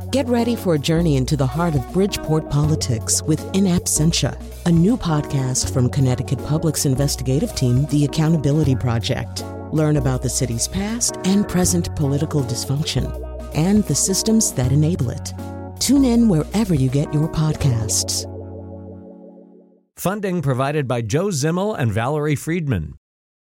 Get ready for a journey into the heart of Bridgeport politics with In Absentia, a new podcast from Connecticut Public's investigative team, The Accountability Project. Learn about the city's past and present political dysfunction and the systems that enable it. Tune in wherever you get your podcasts. Funding provided by Joe Zimmel and Valerie Friedman.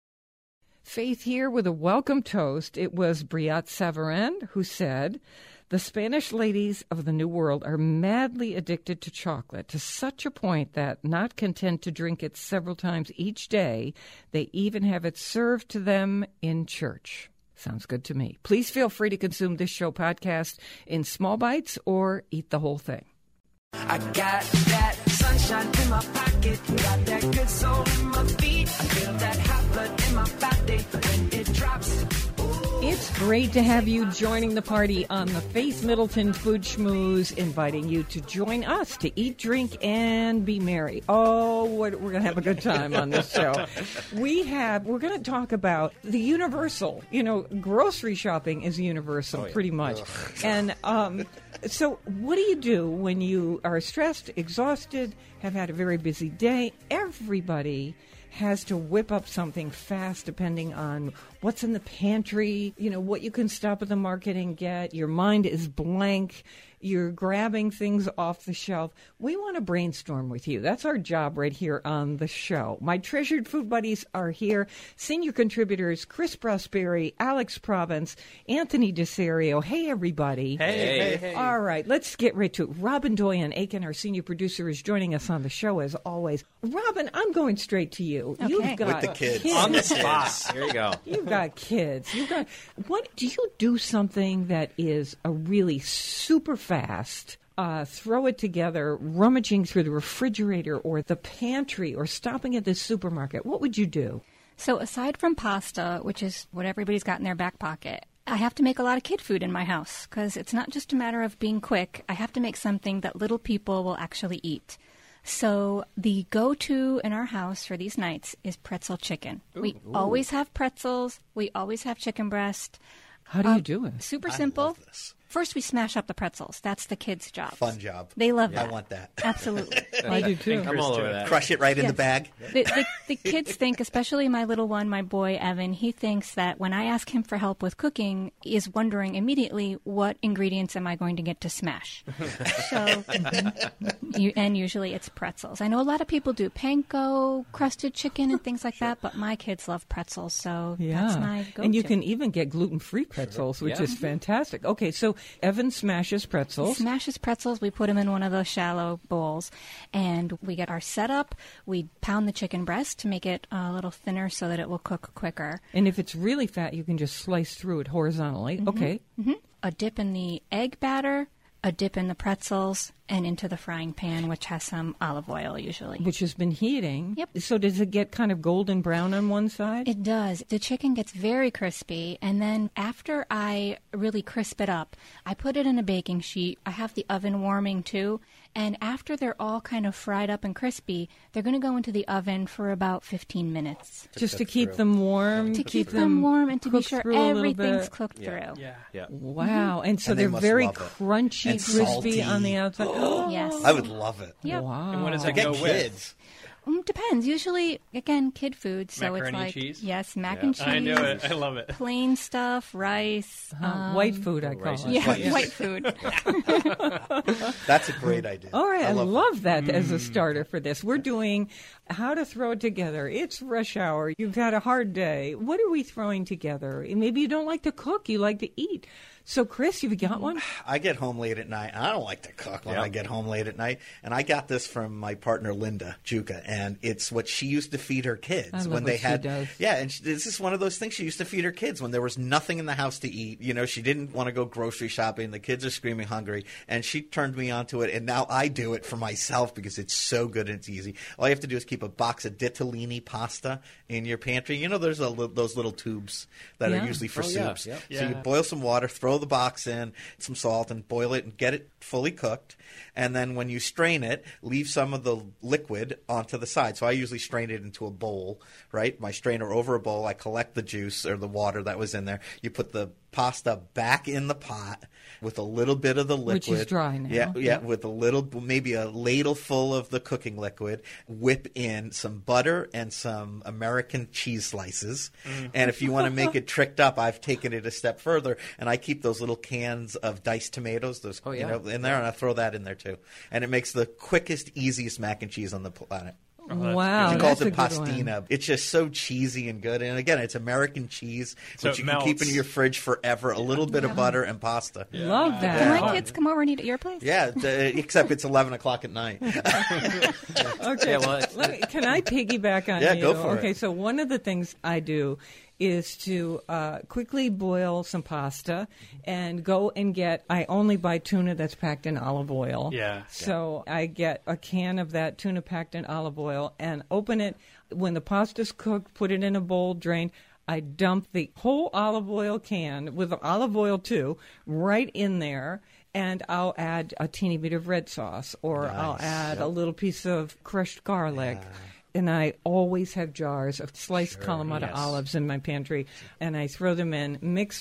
Faith here with a welcome toast. It was Briat Savarin who said, "The Spanish ladies of the New World are madly addicted to chocolate to such a point that, not content to drink it several times each day, they even have it served to them in church." Sounds good to me. Please feel free to consume this show podcast in small bites or eat the whole thing. I got that sunshine in my pocket, got that good soul in my feet. I feel that hot blood in my body when it drops. It's great to have you joining the party on the Faith Middleton Food Schmooze, inviting you to join us to eat, drink, and be merry. Oh, we're going to have a good time on this show. We're going to talk about the universal. You know, grocery shopping is universal, pretty much. And so what do you do when you are stressed, exhausted, have had a very busy day? Everybody has to whip up something fast depending on what's in the pantry, you know, what you can stop at the market and get. Your mind is blank. You're grabbing things off the shelf. We want to brainstorm with you. That's our job right here on the show. My treasured food buddies are here. Senior contributors Chris Prosperi, Alex Province, Anthony DeSario. Hey, everybody. Hey. All right, let's get right to it. Robin Doyen-Aiken, our senior producer, is joining us on the show as always. Robin, I'm going straight to you. Okay. You've got With the kids. On the spot. Here you go. You've got kids. What do you do something that is a really super fast, throw it together, rummaging through the refrigerator or the pantry or stopping at the supermarket? What would you do? So aside from pasta, which is what everybody's got in their back pocket, I have to make a lot of kid food in my house because it's not just a matter of being quick. I have to make something that little people will actually eat. So the go-to in our house for these nights is pretzel chicken. We always have pretzels. We always have chicken breast. How do you do it? Super I simple. love this. First, we smash up the pretzels. That's the kids' job. Fun job. They love I that. want that. Absolutely. I do too. I'm all over that. Crush it right in the Yes. bag. The kids think, especially my little one, my boy Evan, he thinks that when I ask him for help with cooking, he is wondering immediately what ingredients am I going to get to smash. So, and usually it's pretzels. I know a lot of people do panko, crusted chicken, and things like that, but my kids love pretzels, so that's my go-to. And you can even get gluten-free pretzels, which is fantastic. Okay, so Evan smashes pretzels. Smashes pretzels. We put them in one of those shallow bowls, and we get our setup. We pound the chicken breast to make it a little thinner so that it will cook quicker. And if it's really fat, you can just slice through it horizontally. Okay. A dip in the egg batter, a dip in the pretzels, and into the frying pan, which has some olive oil usually. Which has been heating. Yep. So does it get kind of golden brown on one side? It does. The chicken gets very crispy, and then after I really crisp it up, I put it in a baking sheet. I have the oven warming too, and after they're all kind of fried up and crispy, they're going to go into the oven for about 15 minutes. Just to keep them warm? To keep them warm and to be cooked sure through a little everything's bit? cooked through. Yeah. Wow. And so And they they're must very love it. crunchy, And crispy salty. on the outside. Yes. I would love it. Yep. Wow. And what does that Get go with? kids. Depends. Usually, again, kid food. So Macaroni it's and like cheese? yes, mac and cheese. I knew it. I love it. Plain stuff, rice. White food, I call rice it. and Yeah, white food. That's a great idea. All right, I love that as Mm. a starter for this. We're doing how to throw it together. It's rush hour. You've had a hard day. What are we throwing together? Maybe you don't like to cook. You like to eat. So, Chris, you've got one? I get home late at night, and I don't like to cook when I get home late at night. And I got this from my partner, Linda Juka, and it's what she used to feed her kids I love when what they she had. does. Yeah, and this is one of those things she used to feed her kids when there was nothing in the house to eat. You know, she didn't want to go grocery shopping. The kids are screaming hungry, and she turned me onto it. And now I do it for myself because it's so good and it's easy. All you have to do is keep a box of ditalini pasta in your pantry. You know, there's those little tubes that Yeah. are usually for soups. Yep. So you boil some water, throw the box in, some salt, and boil it and get it fully cooked. And then when you strain it, leave some of the liquid onto the side. So I usually strain it into a bowl, right? My strainer over a bowl. I collect the juice or the water that was in there. You put the pasta back in the pot with a little bit of the liquid. Which is dry now. Yeah, Yep. with a little, maybe a ladle full of the cooking liquid. Whip in some butter and some American cheese slices. And if you want to make it tricked up, I've taken it a step further, and I keep those little cans of diced tomatoes, in there, and I throw that in there too. And it makes the quickest, easiest mac and cheese on the planet. Wow, She calls that's it a good one. pastina. It's just so cheesy and good. And again, it's American cheese, So which it you can keep melts. in your fridge forever. A little bit of butter and pasta. Love that. Can my kids come over and eat at your place? Yeah, except it's 11 o'clock at night. Okay, Yeah, well, can I piggyback on Yeah, you? go for it. Okay, so one of the things I do is to quickly boil some pasta and go and I only buy tuna that's packed in olive oil. Yeah. So I get a can of that tuna packed in olive oil and open it. When the pasta's cooked, put it in a bowl, drain. I dump the whole olive oil can, with olive oil too, right in there. And I'll add a teeny bit of red sauce, or I'll add a little piece of crushed garlic. And I always have jars of sliced Kalamata olives in my pantry. And I throw them in, mix.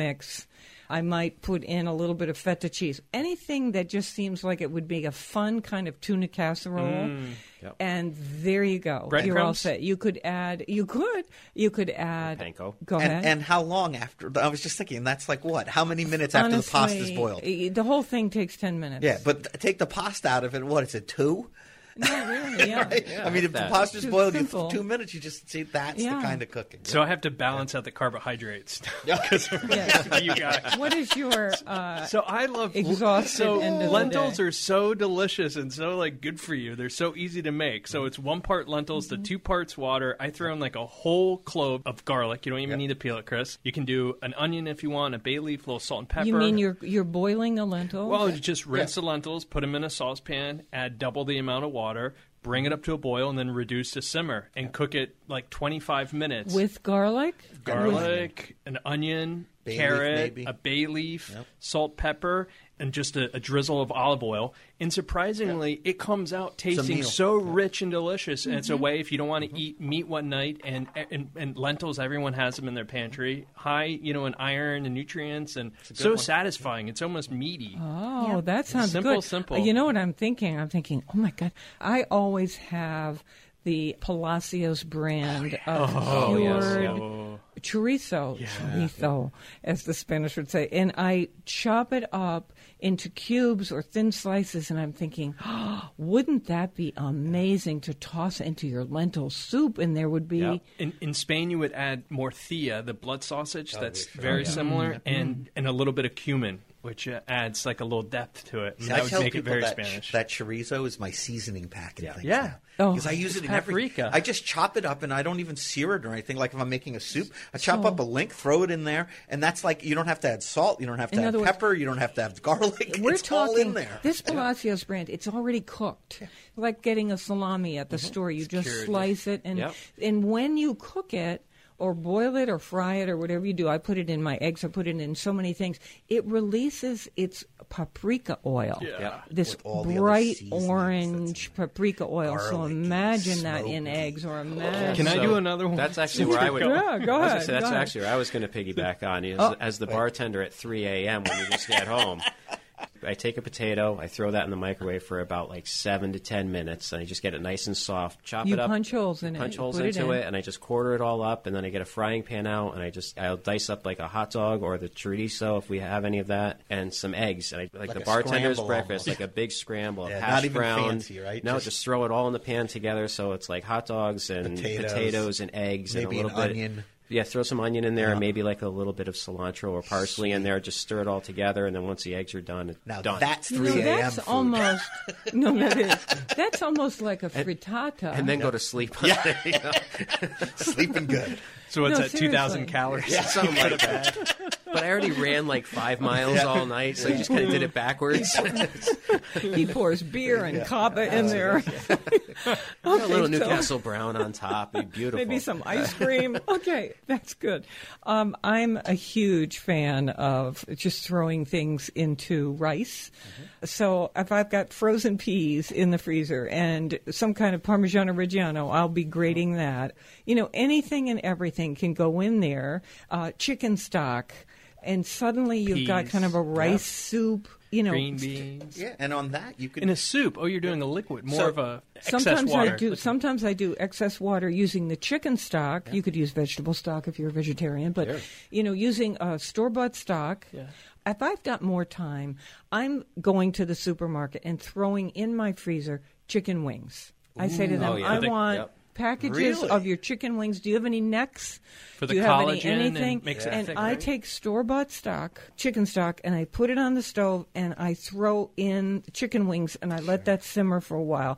I might put in a little bit of feta cheese. Anything that just seems like it would be a fun kind of tuna casserole. And there you go. You're all Breadcrumbs? set. You could add Panko. Go ahead. And how long after? I was just thinking, that's like what? How many minutes after the pasta's boiled? The whole thing takes 10 minutes. Yeah, but take the pasta out of it. What is it? 2? No, really, yeah. I mean, if the that. pasta's Too boiled in simple. 2 minutes, you just see that's the kind of cooking. So I have to balance out the carbohydrates. Because Yeah. you guys. What is your So I love exhausted So end of the lentils day? are so delicious and so like good for you. They're so easy to make. So it's 1 part lentils to 2 parts water. I throw in like a whole clove of garlic. You don't even need to peel it, Chris. You can do an onion if you want, a bay leaf, a little salt and pepper. You mean you're boiling the lentils? Well, you just rinse the lentils, put them in a saucepan, add double the amount of water, bring it up to a boil, and then reduce to simmer and cook it like 25 minutes. with garlic? garlic, an onion, Bay leaf, carrot, maybe. a bay leaf, salt, pepper, and just a drizzle of olive oil. And surprisingly, it comes out tasting meal. so rich and delicious. And it's a way if you don't want to eat meat one night, and lentils, everyone has them in their pantry, high, in iron and nutrients, and so satisfying. It's almost meaty. Oh, that sounds Simple, good. simple. You know what I'm thinking? I'm thinking, oh my God, I always have the Palacios brand of cured chorizo, as the Spanish would say. And I chop it up into cubes or thin slices, and I'm thinking, wouldn't that be amazing to toss into your lentil soup? And there would be... In Spain, you would add morcilla, the blood sausage that's very similar, and a little bit of cumin, which adds like a little depth to it. And I that tell would make it people very that Spanish. that chorizo is my seasoning pack and things Yeah. now. Oh. Because I use it in everything. Paprika. I just chop it up, and I don't even sear it or anything. Like if I'm making a soup, I chop up a link, throw it in there, and that's like you don't have to add salt, you don't have to In add other words, pepper, you don't have to have garlic. We're it's talking all in there. this Palacios brand. It's already cooked, like getting a salami at the store. You just slice it, and when you cook it or boil it or fry it or whatever you do, I put it in my eggs. I put it in so many things. It releases its paprika oil. This With all the other bright seasonings orange paprika oil. So Garlic and imagine that in smoky. eggs, or imagine. Can I do another one? That's actually where I would. Yeah, go I was gonna ahead. say, that's go ahead. actually where I was going to piggyback on. As the bartender at 3 a.m. when you just get home, I take a potato, I throw that in the microwave for about like 7 to 10 minutes, and I just get it nice and soft. Chop You it up, punch holes in it. punch You holes put it into in. it, and I just quarter it all up, and then I get a frying pan out, and I'll dice up like a hot dog or the chorizo if we have any of that, and some eggs, and I like the a bartender's scramble breakfast, almost. like a big scramble of Yeah, hash not even brown. fancy, right? No, Just- just throw it all in the pan together, so it's like hot dogs and potatoes and eggs maybe and a little an bit. onion. Yeah, throw some onion in there and maybe like a little bit of cilantro or parsley in there. Just stir it all together, and then once the eggs are done, it's Now done. that's You 3 know, a.m. that's food. almost that's almost like a frittata. and then go to sleep. Yeah. Sleeping good. So what's No, that, 2,000 seriously. calories? Something like that. But I already ran like 5 miles all night, so you just kind of did it backwards. He pours beer and cava in there. A little so- Newcastle Brown on top. Be beautiful. Maybe some ice cream. Okay, that's good. I'm a huge fan of just throwing things into rice. So if I've got frozen peas in the freezer and some kind of Parmigiano Reggiano, I'll be grating that. Anything and everything can go in there. Chicken stock. and suddenly you've got Peas. kind of a rice soup. Green beans. Yeah, and on that you could In a soup. Oh, you're doing a liquid, more So, of a excess water. Sometimes I do excess water using the chicken stock. You could use vegetable stock if you're a vegetarian, but using store-bought stock. Yeah. If I've got more time, I'm going to the supermarket and throwing in my freezer chicken wings. I say to them, Oh, yeah. I want packages Really? of your chicken wings. Do you have any necks? For the Do you have collagen and anything? makes it and thick, I right? take store-bought stock, chicken stock, and I put it on the stove and I throw in chicken wings and I let that simmer for a while.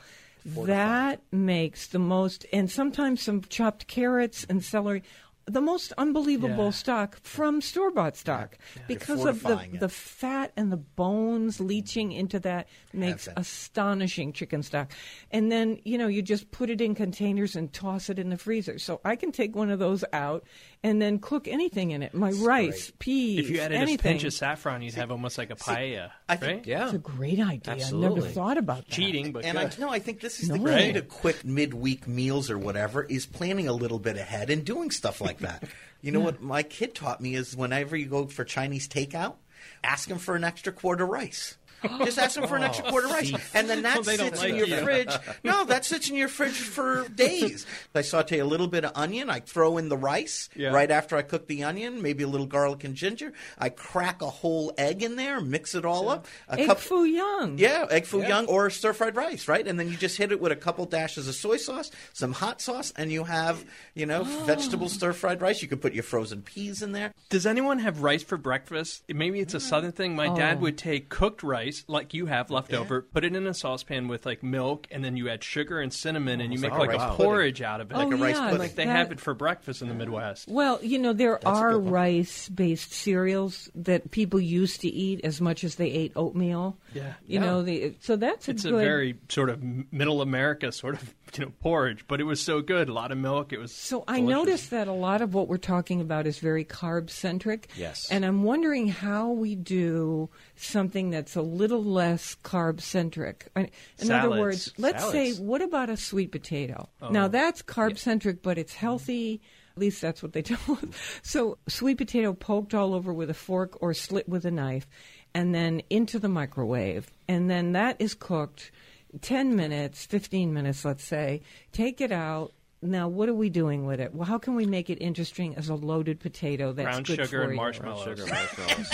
That makes the most, and sometimes some chopped carrots and celery, the most unbelievable stock from store-bought stock because of fortifying it. the fat and the bones leaching into that makes Heaven. astonishing chicken stock. And then, you just put it in containers and toss it in the freezer. So I can take one of those out and then cook anything in it. My rice, peas, If you added anything. a pinch of saffron, you'd have almost like a paella, I think- right? Yeah. It's a great idea. Absolutely. I never thought about that. Cheating, but And good. I think this is the No. key Right. to quick midweek meals or whatever is planning a little bit ahead and doing stuff like that. You know what my kid taught me is whenever you go for Chinese takeout, ask him for an extra quart of rice. Just ask them for an extra quart of rice. And then that They don't sits like in your you. fridge. No, that sits in your fridge for days. I saute a little bit of onion. I throw in the rice right after I cook the onion, maybe a little garlic and ginger. I crack a whole egg in there, mix it all up. Egg foo young. Yeah, egg foo young or stir-fried rice, right? And then you just hit it with a couple dashes of soy sauce, some hot sauce, and you have, vegetable stir-fried rice. You could put your frozen peas in there. Does anyone have rice for breakfast? Maybe it's a southern thing. My dad would take cooked rice, like you have left over, put it in a saucepan with like milk, and then you add sugar and cinnamon, and you make like rice a pudding. porridge out of it. Like a rice pudding. Like they have it for breakfast in the Midwest. Well, there a are good one. rice-based cereals that people used to eat as much as they ate oatmeal. Yeah. So that's It's a a good. very sort of middle America sort of porridge, but it was so good. A lot of milk. It was So I delicious. noticed that a lot of what we're talking about is very carb-centric. Yes. And I'm wondering how we do something that's a little less carb-centric. In other Salads. words, let's say, Salads. what about a sweet potato? Now, that's carb-centric, but it's healthy. At least that's what they tell us. So sweet potato poked all over with a fork or slit with a knife, and then into the microwave. And then that is cooked 10 minutes, 15 minutes, let's say. Take it out. Now, what are we doing with it? Well, how can we make it interesting as a loaded potato that's brown good sugar for and you? marshmallows. Sugar marshmallows.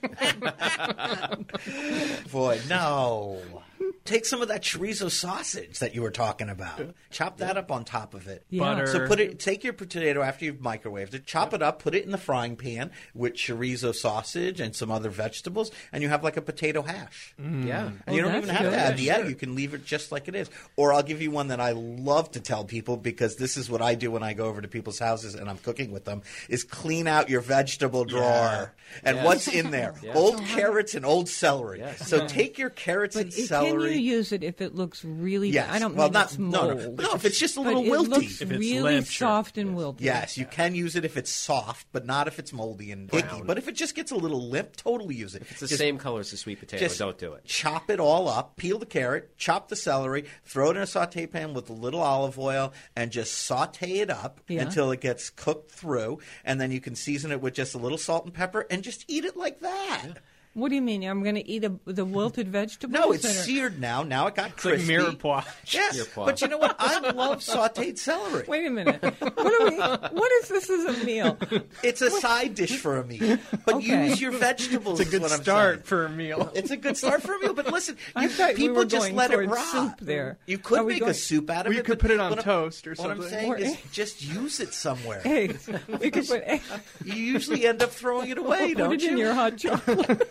Boy, no. Take some of that chorizo sausage that you were talking about. Chop that up on top of it. Yeah. Butter. So take your potato after you've microwaved it, chop it up, put it in the frying pan with chorizo sausage and some other vegetables, and you have like a potato hash. Yeah. And you don't that's even have good. to add the Yeah, egg. sure. You can leave it just like it is. Or I'll give you one that I love to tell people because this is what I do when I go over to people's houses and I'm cooking with them, is clean out your vegetable drawer. And Yes. what's in there? Yes. Old carrots and old celery. Yes. So take your carrots But and can celery. you use it if it looks really Yes. bad? I don't Well, mean not- it's no, no. mold. No, if it's just a But little it wilty. looks If it's really lamp, sure. soft and wilty. Yes, you can use it if it's soft, but not if it's moldy and icky. Brown. But if it just gets a little limp, totally use it. It's the Just same color as the sweet potato. just Don't do it. Chop it all up, peel the carrot, chop the celery, throw it in a saute pan with a little olive oil, and just saute it up Yeah. until it gets cooked through. And then you can season it with just a little salt and pepper and just eat it like that. What do you mean? I'm going to eat the wilted vegetables? No, it's that are- seared now. Now it got It's like crispy. mirepoix. Yes, Mirepoix. but you know what? I love sauteed celery. Wait a minute. What is this as a meal? It's a side dish for a meal. But Okay. use your vegetables. It's a good is what I'm start saying. for a meal. It's a good start for a meal, but listen, I thought we people were just going let it towards rot. soup there. You could Are we make going- a soup out of Well, it. you could but put it on what I'm- toast or What I'm something. saying Or is egg. just use it somewhere. Eggs. We could put eggs. You usually end up throwing it away, Put don't it you? in your hot chocolate.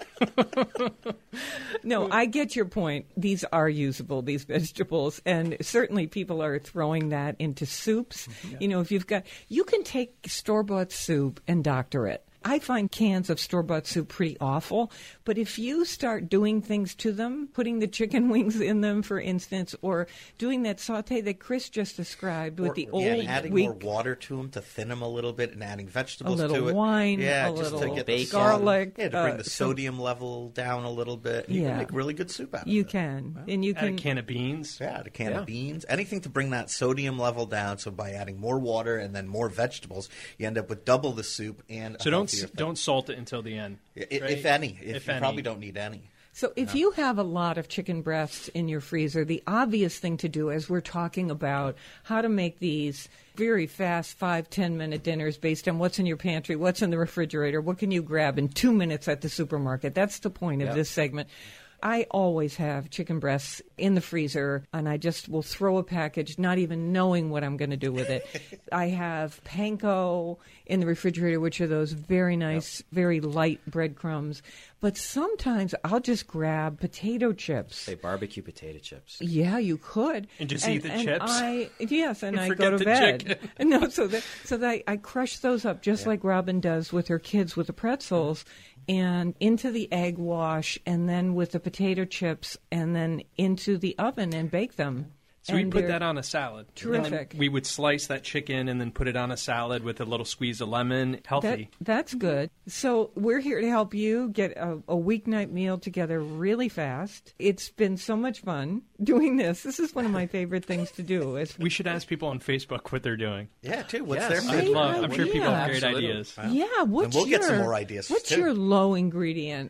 No, I get your point. These are usable, these vegetables, and certainly people are throwing that into soups. You know, if you can take store-bought soup and doctor it. I find cans of store-bought soup pretty awful, but if you start doing things to them, putting the chicken wings in them, for instance, or doing that saute that Chris just described with the old and adding weak more water to them to thin them a little bit, and adding vegetables A little to it. wine, yeah, a just little to get bacon. the garlic, yeah, to bring the some- sodium level down a little bit. You Yeah. can make really good soup out of You it. can, and you Add a can. can of beans. Yeah, a can Yeah. of beans, anything to bring that sodium level down. So by adding more water and then more vegetables, you end up with double the soup and a So don't don't salt it until the end. If any. You probably don't need any. So if you have a lot of chicken breasts in your freezer, the obvious thing to do, as we're talking about how to make these very fast 5-10 minute dinners based on what's in your pantry, what's in the refrigerator, what can you grab in 2 minutes at the supermarket. That's the point of this segment. I always have chicken breasts in the freezer, and I just will throw a package, not even knowing what I'm going to do with it. I have panko in the refrigerator, which are those very nice, very light breadcrumbs. But sometimes I'll just grab potato chips. Say barbecue potato chips. Yeah, you could. And just eat the chips? I go Forget to the bed. chicken. No, so that I crush those up just like Robin does with her kids with the pretzels, and into the egg wash, and then with the potato chips, and then into the oven and bake them. So we put that on a salad. Terrific. We would slice that chicken and then put it on a salad with a little squeeze of lemon. Healthy. That's good. So we're here to help you get a weeknight meal together really fast. It's been so much fun doing this. This is one of my favorite things to do. We should ask people on Facebook what they're doing. Yeah, too. What's Yes. their I'd favorite? love. I'm sure people have great Absolutely. ideas. Yeah, And we'll get some more ideas, What's too. your low ingredient?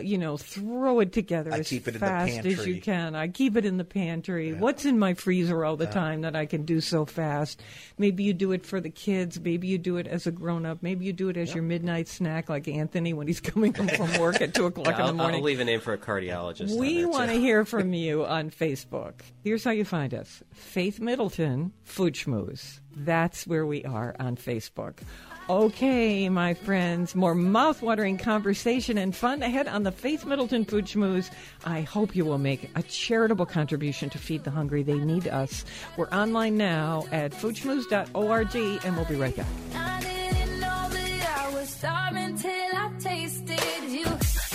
Throw it together I as keep it in the fast as pantry. you can. I keep it in the pantry. What's in my freezer all the time that I can do so fast? Maybe you do it for the kids. Maybe you do it as a grown-up. Maybe you do it as your midnight snack, like Anthony when he's coming home from work at 2 o'clock in the morning. I'll leave a name for a cardiologist. We want to to hear from you on Facebook. Here's how you find us. Faith Middleton, Food Schmooze. That's where we are on Facebook. Okay, my friends, more mouth-watering conversation and fun ahead on the Faith Middleton Food Schmooze. I hope you will make a charitable contribution to feed the hungry. They need us. We're online now at foodschmooze.org, and we'll be right back. I didn't know that I was starving till I tasted you.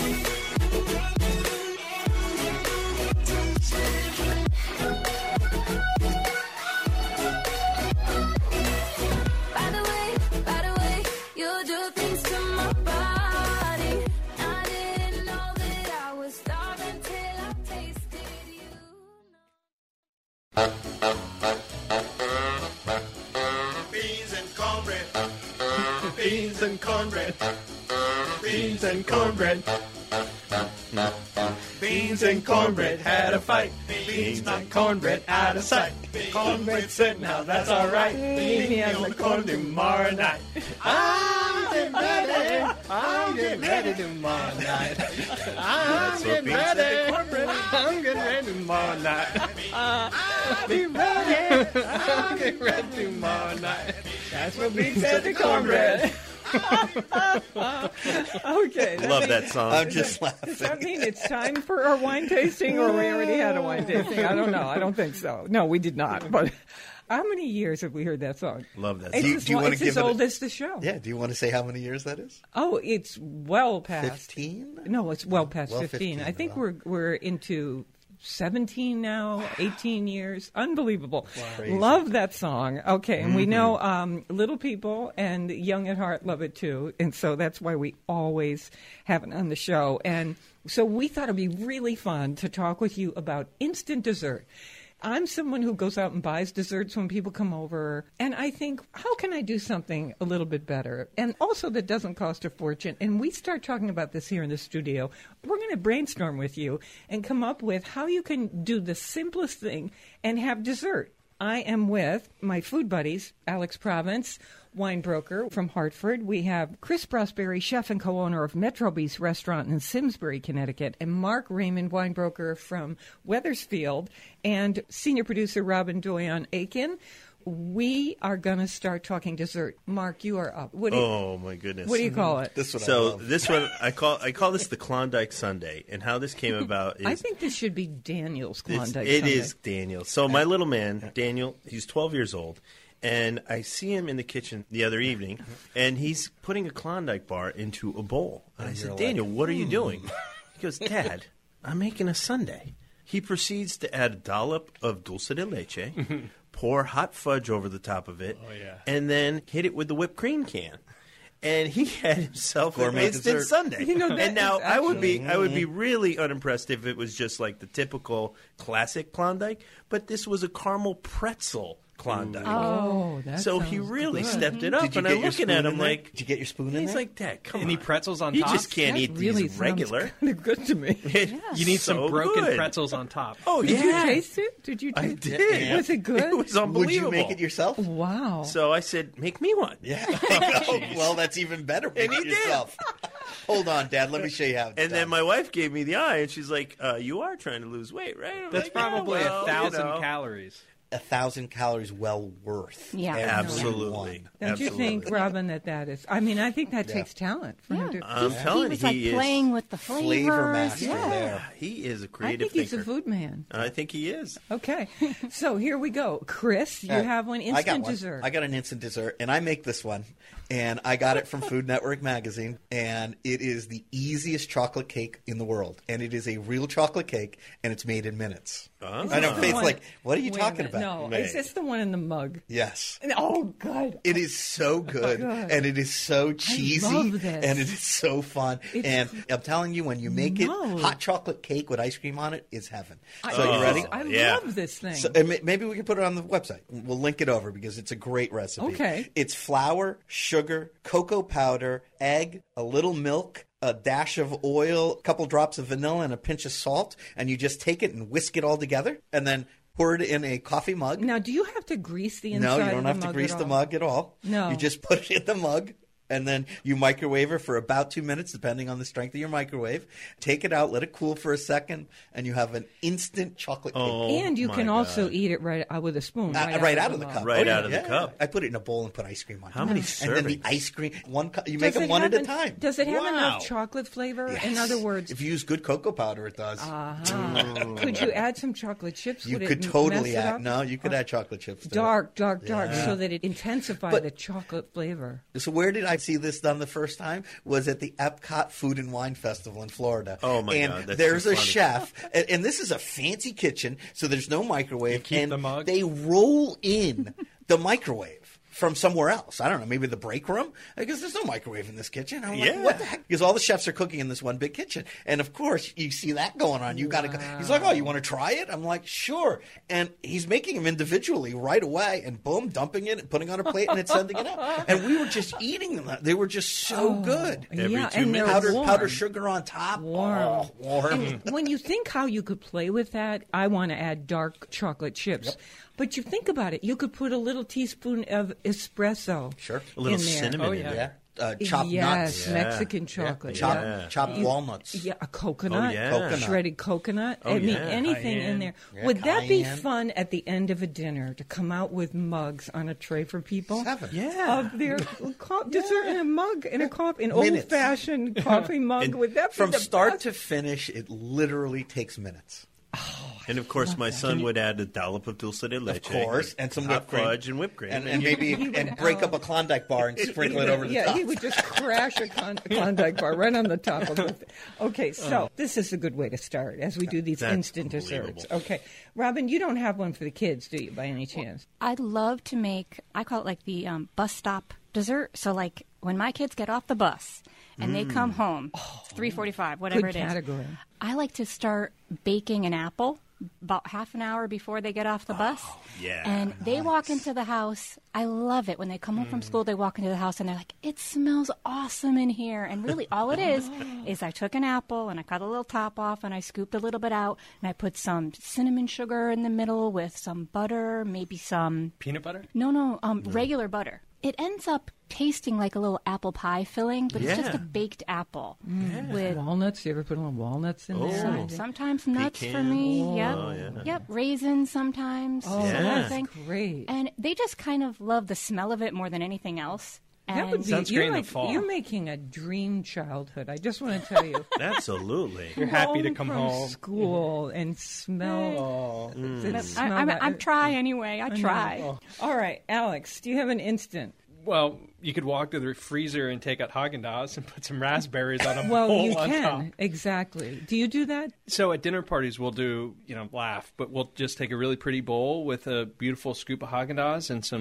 By the way, you do things to my body. I didn't know that I was starving till I tasted you. Beans and cornbread. Beans and cornbread. Beans and cornbread. Beans and cornbread had a fight. Beans not cornbread out of sight. Cornbread said, now that's alright. Meet me on the corn tomorrow night. I'm getting ready. I'm getting ready tomorrow night. I'm getting ready. I'm getting ready tomorrow night. I'll be ready. I'm getting ready tomorrow night. That's what Beans said to cornbread. Okay. Love that song. I'm just laughing. Does that mean it's time for our wine tasting, or we already had a wine tasting? I don't know. I don't think so. No, we did not. But how many years have we heard that song? Love that It's song. as, you wanna it's give as it a- old as the show. Yeah, do you want to say how many years that is? Oh, it's well past 15? No, it's well past Well, 15. 15, I think well. we're into 17 now, 18 years. Unbelievable. Crazy. Love that song. Okay, and we know little people and young at heart love it too, and so that's why we always have it on the show. And so we thought it'd be really fun to talk with you about instant dessert. I'm someone who goes out and buys desserts when people come over, and I think, how can I do something a little bit better? And also that doesn't cost a fortune. And we start talking about this here in the studio. We're going to brainstorm with you and come up with how you can do the simplest thing and have dessert. I am with my food buddies, Alex Province, wine broker from Hartford. We have Chris Prosperi, chef and co-owner of Metrobeast Restaurant in Simsbury, Connecticut, and Mark Raymond, wine broker from Wethersfield, and senior producer Robin Doyon-Aiken. We are going to start talking dessert. Mark, you are up. Oh my goodness! What do you call it? This one I So love. this one I call this the Klondike Sundae, and how this came about is I think this should be Daniel's Klondike It Sundae. is Daniel. So my little man, Daniel, he's 12 years old, and I see him in the kitchen the other evening, and he's putting a Klondike bar into a bowl. And I said, Daniel, what are you doing? He goes, Dad, I'm making a sundae. He proceeds to add a dollop of dulce de leche, pour hot fudge over the top of it, and then hit it with the whipped cream can. And he had himself Gourmet an instant dessert. sundae. You know, that and now is I would actually- be really unimpressed if it was just like the typical classic Klondike, but this was a caramel pretzel Klondike. Oh, that So he sounds really good. stepped it up, Did you and get I'm your looking at spoon him in there? like, Did you get your spoon in he's there? like, Dad, come Any on. pretzels on You top? just can't eat Really these regular. kind of good to me. You need some So broken good. pretzels on top. Oh, Did yeah. you taste it? Did you I taste did. it? Was it good? It was Would unbelievable. you make it yourself? Wow. So I said, make me one. Yeah. Oh, well, that's even better. Make he it did. yourself. Hold on, Dad. Let me show you how it's And then done. my wife gave me the eye, and she's like, you are trying to lose weight, right? I'm That's like, probably yeah, well, 1,000 you know. calories. 1,000 calories well worth. Yeah. every Absolutely. one. Don't Absolutely. you think, Robin, that is? I mean, I think that takes talent for him to. I'm telling he was you, like he playing is. with the flavors. Flavor master Yeah. there. He is a I creative think he's a thinker. food man. I think he is. Okay, so here we go. Chris, you have one I got instant one. dessert. I got an instant dessert, and I make this one. And I got it from Food Network magazine, and it is the easiest chocolate cake in the world. And it is a real chocolate cake, and it's made in minutes. Is I know this the Faith's one- like, what are you Wait a talking minute. about? No, May. is this the one in the mug? Yes. Oh, good. It is so good, Good. and it is so cheesy, love this. and it is so fun. It's- and I'm telling you, when you make No. it, hot chocolate cake with ice cream on it is heaven. So Oh, you ready? I yeah. love this thing. So, and maybe we can put it on the website. We'll link it over because it's a great recipe. Okay. It's flour, sugar, cocoa powder, egg, a little milk, a dash of oil, a couple drops of vanilla, and a pinch of salt. And you just take it and whisk it all together, and then pour it in a coffee mug. Now, do you have to grease the inside? No, you of don't the have to mug grease at the all? mug at all. No. You just put it in the mug, and then you microwave it for about 2 minutes, depending on the strength of your microwave. Take it out, let it cool for a second, and you have an instant chocolate cake. Oh, And you my can also God. eat it right with a spoon. Right out of the mug. cup. Right Oh, yeah, out of the yeah. cup. I put it in a bowl and put ice cream on it. How many And then the servings? ice cream, one cup, you Does make them it one have at a an- time. Does it have Wow. enough chocolate flavor? In Yes. other words, If you use good cocoa powder, it does. could you add some chocolate chips? You Would could it totally mess it add. up? No, you could add chocolate chips. to it. Dark, Yeah. so that it intensifies But- the chocolate flavor. So where did I see this done the first time? Was at the Epcot Food and Wine Festival in Florida. Oh, my and God, that's there's too a funny. chef, and this is a fancy kitchen, so there's no microwave. You keep and the mug? they roll in the microwave from somewhere else. I don't know, maybe the break room? Because there's no microwave in this kitchen. I'm like, Yeah. what the heck? Because all the chefs are cooking in this one big kitchen. And of course, you see that going on. You got to go. He's like, oh, you want to try it? I'm like, sure. And he's making them individually right away and boom, dumping it and putting on a plate and then sending it out. And we were just eating them. They were just so good. Every yeah, 2 and they're minutes. warm. Powdered sugar on top. Warm. Oh, warm. And when you think how you could play with that, I want to add dark chocolate chips. But you think about it, you could put a little teaspoon of espresso. Sure. A little in there. cinnamon Oh, in yeah. there. Chopped yes, nuts. Yeah. Mexican chocolate. Chopped, yeah. chopped walnuts. Yeah, a coconut, Oh, yeah. Coconut. shredded coconut. Oh, I mean, yeah. anything in Cayenne. there. Yeah, Would that be cayenne. fun at the end of a dinner to come out with mugs on a tray for people? Seven. Yeah. Of their dessert in a mug, in a cup, an Minutes. old-fashioned coffee mug. And Would that be from the start best? to finish, it literally takes minutes. And of course, my son would add a dollop of dulce de leche. Of course, and some hot whipped cream. fudge and whipped cream. And maybe and break up a Klondike bar and sprinkle it over the yeah, top. he would just crash a Klondike bar right on the top of it. Okay, so this is a good way to start as we do these That's instant desserts. unbelievable. Okay, Robin, you don't have one for the kids, do you, by any chance? I'd love to make, I call it like the bus stop dessert. So like when my kids get off the bus and they come home, it's 3:45, whatever Good it is. category. I like to start baking an apple about half an hour before they get off the bus. yeah, And they walk into the house. I love it. When they come home from school, they walk into the house and they're like, it smells awesome in here. And really all it is I took an apple and I cut a little top off and I scooped a little bit out and I put some cinnamon sugar in the middle with some butter, maybe some Peanut butter? No, regular butter. It ends up tasting like a little apple pie filling, but it's just a Yeah. baked apple with Walnuts? You ever put a little walnuts in there? Oh. sometimes nuts for Pecan. me. Yep. Oh, yeah. Yep. Raisins sometimes. Oh, sort of Yeah. thing. Great. And they just kind of love the smell of it more than anything else. That And would be, Sounds you're great in the like, fall. You're making a dream childhood. I just want to tell you. Absolutely. You're happy to come from home. school and smell. I'm try anyway. I try. All right, Alex, do you have an instant? Well, you could walk to the freezer and take out Haagen-Dazs and put some raspberries on a Well, bowl you on can. top. Exactly. Do you do that? So at dinner parties, we'll do, laugh, but we'll just take a really pretty bowl with a beautiful scoop of Haagen-Dazs and some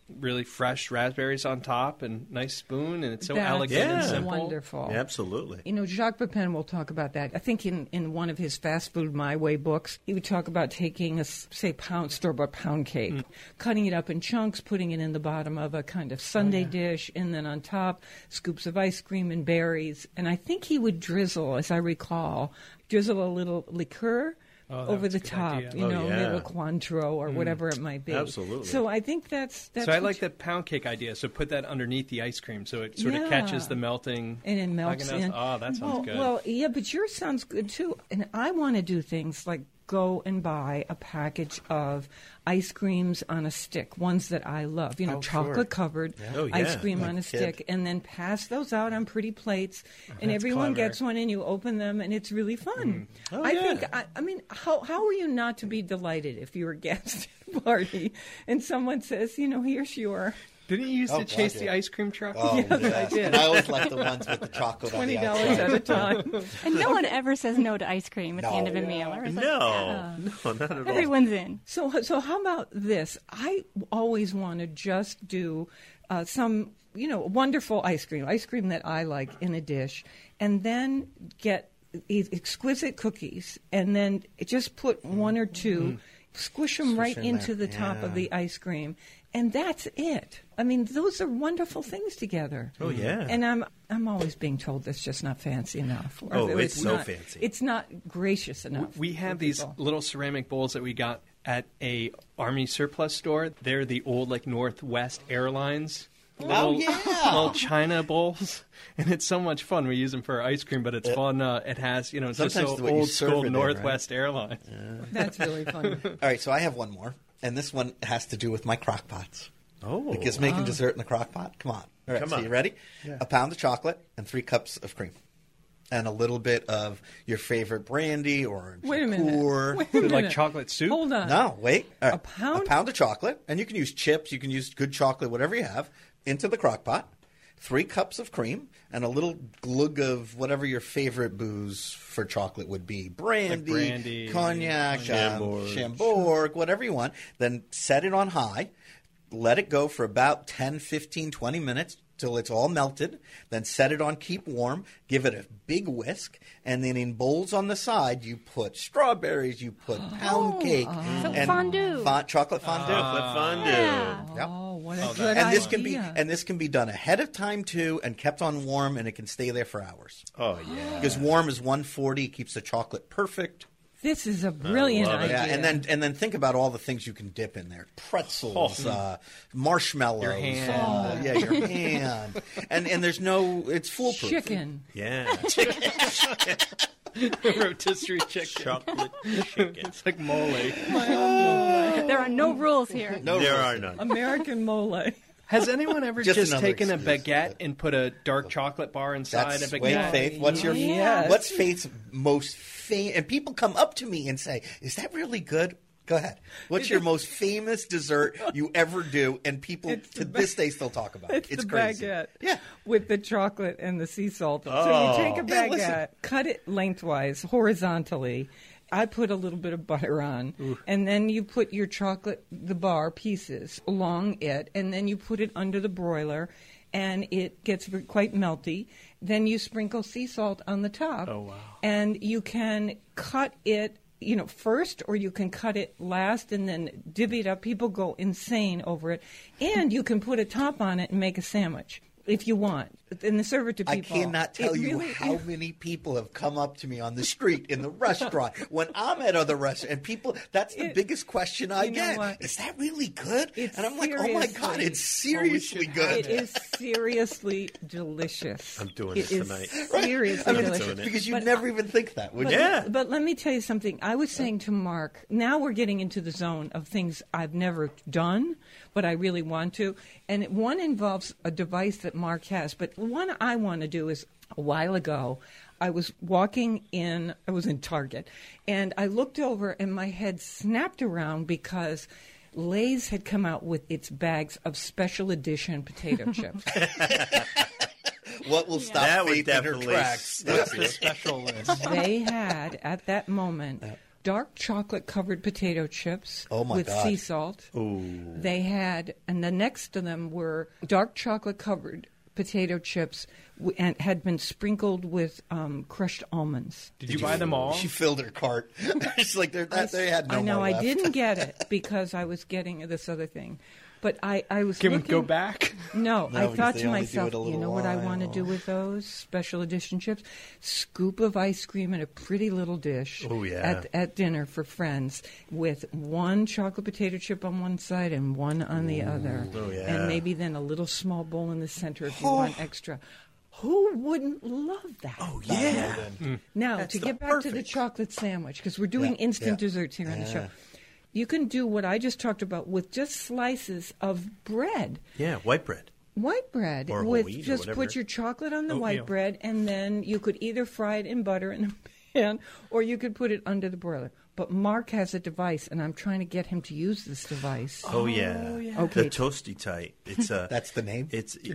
really fresh raspberries on top and nice spoon, and it's so That's elegant and simple. wonderful. Absolutely. You know, Jacques Pepin will talk about that. I think in one of his Fast Food My Way books, he would talk about taking say store-bought pound cake, cutting it up in chunks, putting it in the bottom of a kind of sundae dish, and then on top, scoops of ice cream and berries. And I think he would drizzle, as I recall, a little liqueur over the top, idea. you know, yeah. little Cointreau or whatever it might be. Absolutely. So I think that's So I what like the pound cake idea. So put that underneath the ice cream so it sort of catches the melting. And it melts Häagen-Dazs. in. Oh, that sounds good. Well, yeah, but yours sounds good too. And I want to do things like go and buy a package of ice creams on a stick, ones that I love, you know, chocolate covered ice cream on a stick, and then pass those out on pretty plates, and everyone clever. gets one, and you open them, and it's really fun. Oh, I yeah. think, I mean, how are you not to be delighted if you're a guest at a party and someone says, you know, here's your Didn't you used to God, chase yeah. the ice cream truck? Oh, Yes, I did. And I always like the ones with the chocolate on the $20 outside. at a time. And no one ever says no to ice cream at the end of a No. meal. Everyone's like, No, not at all. everyone's in. So how about this? I always want to just do some, you know, wonderful ice cream that I like in a dish, and then get exquisite cookies, and then just put one or two, squish them right in into there. the top of Yeah. the ice cream, and that's it. I mean, those are wonderful things together. Oh, yeah. And I'm always being told that's just not fancy enough. Or Oh, it's so not- fancy. It's not gracious enough. We have for these people. little ceramic bowls that we got at a Army surplus store. They're the old, like, Northwest Airlines. Little China bowls, and it's so much fun. We use them for ice cream, but it's fun. It has, you know, it's just Sometimes so what you old serve school it in, right? Northwest Airlines. That's really fun. All right, so I have one more, and this one has to do with my crock pots. Oh. Because making dessert in the crock pot, come on. All right, Come so on. you ready? A pound of chocolate and 3 cups of cream. And a little bit of your favorite brandy or Wait a minute. liqueur. Wait a Like minute. chocolate soup? Hold on. No, wait. All right. A pound? A pound of chocolate, and you can use chips, you can use good chocolate, whatever you have, into the crock pot. 3 cups of cream, and a little glug of whatever your favorite booze for chocolate would be. Brandy, brandy, cognac, Chambord. Chambord, whatever you want. Then set it on high. Let it go for about 10, 15, 20 minutes till it's all melted. Then set it on keep warm. Give it a big whisk. And then in bowls on the side, you put strawberries, you put pound cake. So and fondue. Chocolate fondue. Chocolate fondue. Yeah. Yep. Oh, what a good And idea. this can be done ahead of time too, and kept on warm, and it can stay there for hours. Oh, yeah. Because warm is 140, keeps the chocolate perfect. This is a brilliant love it. idea. Yeah, and then think about all the things you can dip in there: pretzels, marshmallows, Your hand. your hand, and there's no, it's foolproof. Chicken. Yeah. Rotisserie chicken. Chocolate chicken. It's like mole. There are no rules here. No There rules. are none. American mole. Has anyone ever Just just another taken a excuse. baguette and put a dark chocolate bar inside That's a wait, baguette? Faith. What's your Yes. what's Faith's most famous? And people come up to me and say, "Is that really good?" Go ahead. What's your most famous dessert you ever do? And people It's to the this day still talk about it. It's the crazy. baguette. Yeah. With the chocolate and the sea salt. So Oh. you take a Yeah, baguette, listen. cut it lengthwise, horizontally. I put a little bit of butter on, and then you put your chocolate, the bar pieces along it, and then you put it under the broiler, and it gets quite melty. Then you sprinkle sea salt on the top. Oh, wow. And you can cut it, you know, first, or you can cut it last and then divvy it up. People go insane over it. And you can put a top on it and make a sandwich if you want, and serve it to I people. cannot tell It you really how is. many people have come up to me on the street, in the restaurant, when I'm at other restaurants, and people, that's the biggest question I you know get. what? Is that really good? It's And I'm like, oh my God, seriously- it's seriously good. It is seriously delicious. I'm doing It this is tonight. seriously I mean, delicious. doing it. because you'd But never even think that, would But, you? Yeah. but let me tell you something. I was saying to Mark, now we're getting into the zone of things I've never done, but I really want to. And one involves a device that Mark has, but one I want to do is a while ago. I was I was in Target, and I looked over and my head snapped around because Lay's had come out with its bags of special edition potato chips. What will stop That would Faith in her definitely tracks? stop you. Special list. They had, at that moment, dark chocolate covered potato chips Oh, my with God. sea salt. They had, and the next to them were dark chocolate covered potato chips and had been sprinkled with crushed almonds. Did you buy them all? She filled her cart. It's like they had no I know more I left. didn't get it because I was getting this other thing. But I was Can we looking, go back? No, No, I because thought they to only do myself, it a you little know what I want to while. do with those special edition chips? Scoop of ice cream in a pretty little dish Oh, yeah. at dinner for friends with one chocolate potato chip on one side and one on the other. Oh, yeah. And maybe then a little small bowl in the center if you want extra. Who wouldn't love that? Oh, yeah. Now, That's to the get back to the perfect. chocolate sandwich, because we're doing Yeah, instant yeah. desserts here on the show. You can do what I just talked about with just slices of bread. Yeah, white bread. White bread Or whole with wheat or just whatever. put your chocolate on the Oatmeal. white bread, and then you could either fry it in butter in a pan, or you could put it under the broiler. But Mark has a device, and I'm trying to get him to use this device. Oh, yeah. Okay. The Toasty Tight. It's a That's the name?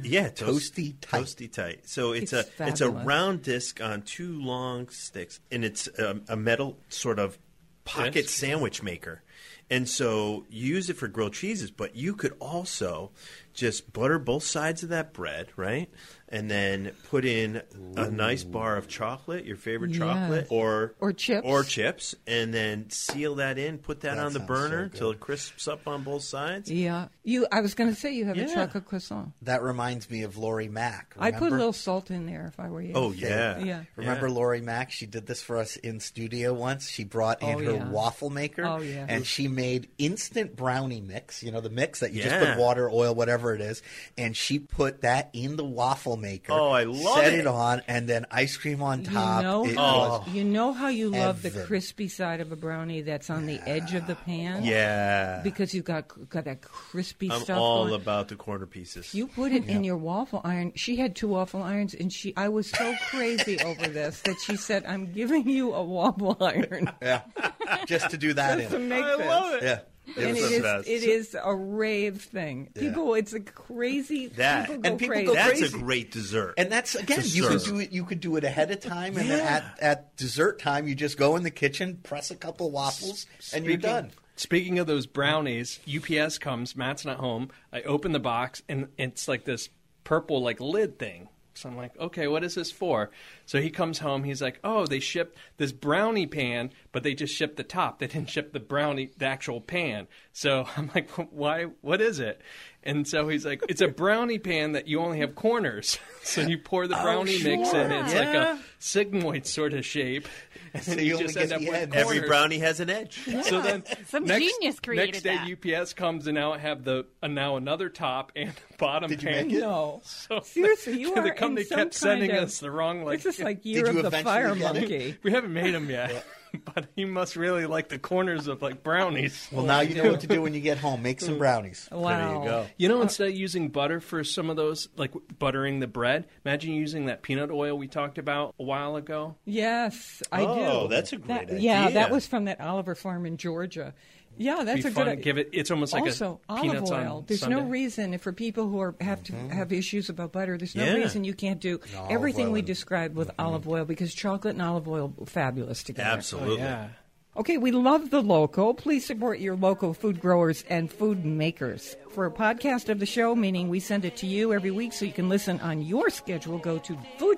Toasty Tight. Toasty Tight. So it's It's a fabulous. round disc on two long sticks, and it's a metal sort of pocket Disc? sandwich maker. And so you use it for grilled cheeses, but you could also just butter both sides of that bread, right? And then put in a nice bar of chocolate, your favorite Yes. chocolate, or chips. and then seal that in, put that That on the sounds burner so good. till it crisps up on both sides. Yeah. I was going to say you have a Yeah. chocolate croissant. That reminds me of Lori Mack. I'd put a Remember? little salt in there if I were you. Oh, yeah. Yeah. Remember Lori Mack? She did this for us in studio once. She brought in Oh, her yeah. waffle maker, Oh, yeah. and she made instant brownie mix. You know, the mix that you just Yeah. put water, oil, whatever it is, and she put that in the waffle maker. Oh, I love set it. it on, and then ice cream on top. You know how you love the heaven. crispy side of a brownie that's on the edge of the pan? Yeah. Because you've got that crispy I'm stuff all going. about the corner pieces. You put it in your waffle iron. She had 2 waffle irons, and I was so crazy over this that she said, "I'm giving you a waffle iron Yeah, just to do that just to in. make I this." love it. Yeah. And was the best. it is a rave thing. People, it's a crazy. That. People go And people crazy. go That's crazy. a great dessert. And that's again, To you could serve. do it. You could do it ahead of time, and then at dessert time, you just go in the kitchen, press a couple waffles, and you're done. Speaking of those brownies, UPS comes. Matt's not home. I open the box, and it's like this purple like lid thing. So I'm like, okay, what is this for? So he comes home. He's like, oh, they shipped this brownie pan, but they just shipped the top. They didn't ship the actual pan. So I'm like, why? What is it? And so he's like, it's a brownie pan that you only have corners. So you pour the brownie mix in. It's like a sigmoid sort of shape. And So then you you only just get end up the with end. Every corners. brownie has an edge. So then Some next, genius created next day that. UPS comes and now I have the now another top and bottom Did you pan. make it? No, So seriously, you they are come, in they some kept sending kind of- us the wrong like. It's just like Year you of the eventually Fire get it? Monkey. we haven't made them yet, but he must really like the corners of like brownies. Well, now you know what to do when you get home. Make some brownies. Wow. There you go. You know, instead of using butter for some of those, like buttering the bread, imagine using that peanut oil we talked about a while ago. Yes, I do. Oh, that's a great idea. Yeah, that was from that Oliver farm in Georgia. Yeah, that's Be a fun good to idea. give it. It's almost like also, a olive peanuts oil. on There's Sunday. no reason for people who have to have issues about butter. There's no Yeah. reason you can't do everything oil we and- described with olive oil because chocolate and olive oil are fabulous together. Absolutely. Yeah. Okay, we love the local. Please support your local food growers and food makers. For a podcast of the show, meaning we send it to you every week so you can listen on your schedule, go to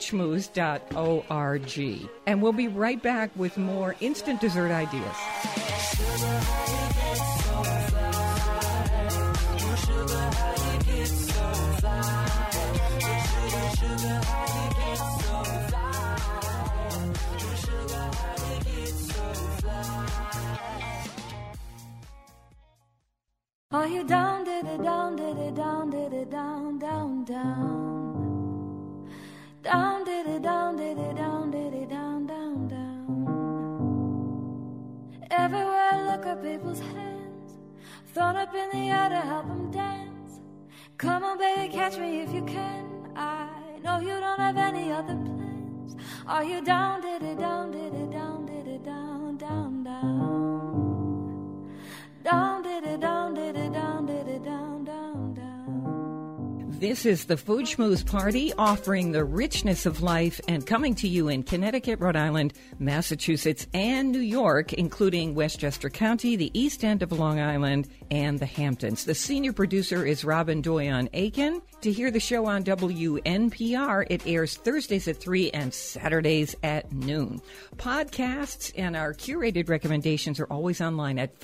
foodschmooze.org. And we'll be right back with more instant dessert ideas. Are you down, did it, down, did it, down, did it, down, down, down? Down, did it, down, did it, down, did it, down, down, down. Everywhere I look at people's hands, thrown up in the air to help them dance. Come on, baby, catch me if you can. I know you don't have any other plans. Are you down, did it, down, did it, down, did it, down, down, down? Down, did it, down, did it, down, did it, down, down, down. This is the Food Schmooze Party, offering the richness of life and coming to you in Connecticut, Rhode Island, Massachusetts, and New York, including Westchester County, the East End of Long Island, and the Hamptons. The senior producer is Robin Doyon-Aiken. To hear the show on WNPR, it airs Thursdays at 3 and Saturdays at noon. Podcasts and our curated recommendations are always online at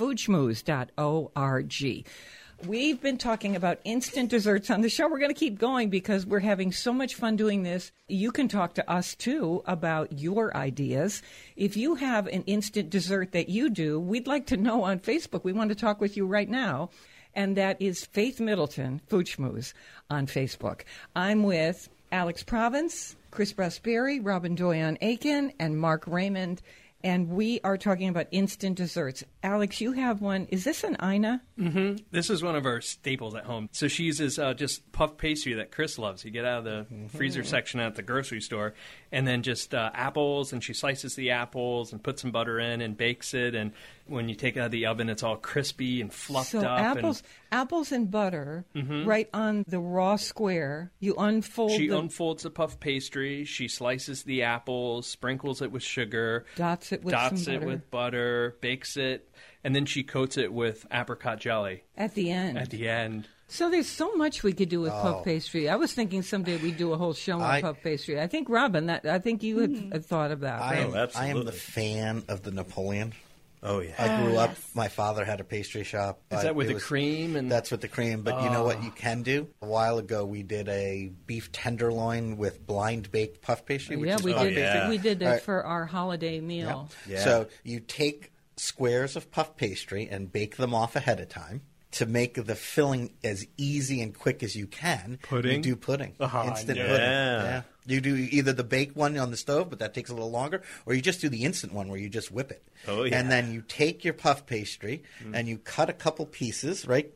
foodschmooze.org. We've been talking about instant desserts on the show. We're going to keep going because we're having so much fun doing this. You can talk to us, too, about your ideas. If you have an instant dessert that you do, we'd like to know on Facebook. We want to talk with you right now. And that is Faith Middleton, Food Schmooze, on Facebook. I'm with Alex Province, Chris Brasperi, Robin Doyon-Aiken, and Mark Raymond. And we are talking about instant desserts. Alex, you have one. Is this an Ina? Mm-hmm. This is one of our staples at home. So she uses just puff pastry that Chris loves. You get out of the freezer section at the grocery store, and then just apples, and she slices the apples and puts some butter in and bakes it. And when you take it out of the oven, it's all crispy and fluffed up. So apples and butter right on the raw square. You unfold. She unfolds the puff pastry. She slices the apples, sprinkles it with sugar, dots it with butter, bakes it, and then she coats it with apricot jelly. At the end. So there's so much we could do with puff pastry. I was thinking someday we'd do a whole show on puff pastry. I think, Robin, I think you had thought of that. I am the fan of the Napoleon. Oh, yeah. I grew up, my father had a pastry shop. Is that with the cream? That's with the cream. But you know what you can do? A while ago, we did a beef tenderloin with blind baked puff pastry. We did that for our holiday meal. Yeah. Yeah. So you take squares of puff pastry and bake them off ahead of time. To make the filling as easy and quick as you can, pudding? You do pudding. Instant pudding. Yeah. You do either the baked one on the stove, but that takes a little longer, or you just do the instant one where you just whip it. Oh, yeah. And then you take your puff pastry and you cut a couple pieces, right,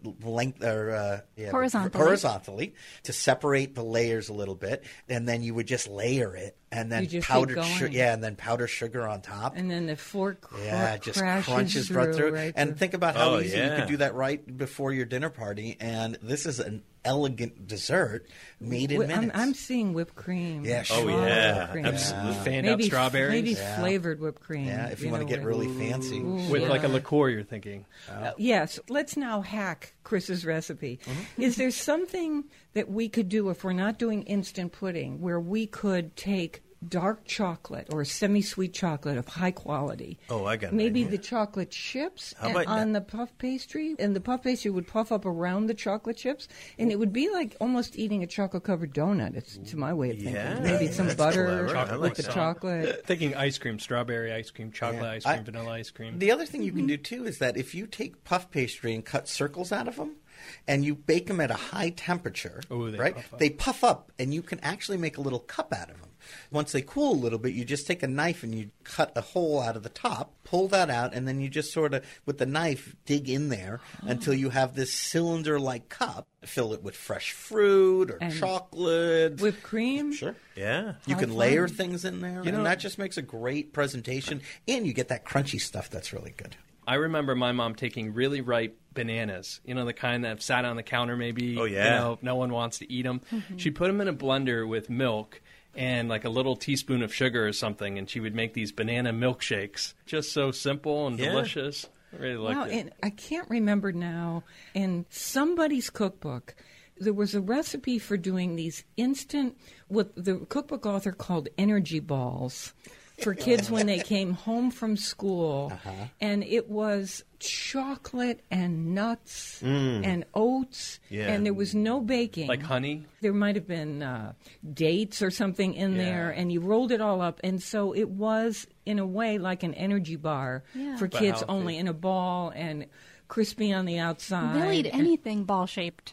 horizontally to separate the layers a little bit, and then you would just layer it, and then powdered sugar on top, and then the fork crunches right through. Right and think about how easy you could do that right before your dinner party, and this is an elegant dessert made in minutes. I'm seeing whipped cream. Yeah, sure. Oh, yeah. Cream. Absolutely. Fanned out strawberries. Maybe flavored whipped cream. Yeah, if you want to get really fancy. With like a liqueur, you're thinking. Yes. Let's now hack Chris's recipe. Is there something that we could do if we're not doing instant pudding where we could take dark chocolate or semi-sweet chocolate of high quality? Oh, I got it. Maybe the chocolate chips on the puff pastry, and the puff pastry would puff up around the chocolate chips, and it would be like almost eating a chocolate-covered donut. It's to my way of thinking. Yeah, maybe some butter with the some. chocolate. Thinking ice cream, strawberry ice cream, chocolate ice cream, vanilla ice cream. The other thing you can do too is that if you take puff pastry and cut circles out of them, and you bake them at a high temperature, they puff up, and you can actually make a little cup out of them. Once they cool a little bit, you just take a knife and you cut a hole out of the top, pull that out, and then you just sort of, with the knife, dig in there until you have this cylinder-like cup. Fill it with fresh fruit or chocolate. Whipped cream? Sure. Yeah. You can layer things in there, and that just makes a great presentation, and you get that crunchy stuff that's really good. I remember my mom taking really ripe bananas, the kind that have sat on the counter maybe. Oh, yeah. No one wants to eat them. She'd put them in a blender with milk and like a little teaspoon of sugar or something, and she would make these banana milkshakes. Just so simple and delicious. I really liked it. And I can't remember now, in somebody's cookbook, there was a recipe for doing these instant, what the cookbook author called energy balls, for kids when they came home from school. And it was chocolate and nuts and oats, and there was no baking. Like honey? There might have been dates or something in there, and you rolled it all up. And so it was, in a way, like an energy bar for kids, only in a ball and crispy on the outside. They'll eat anything ball-shaped.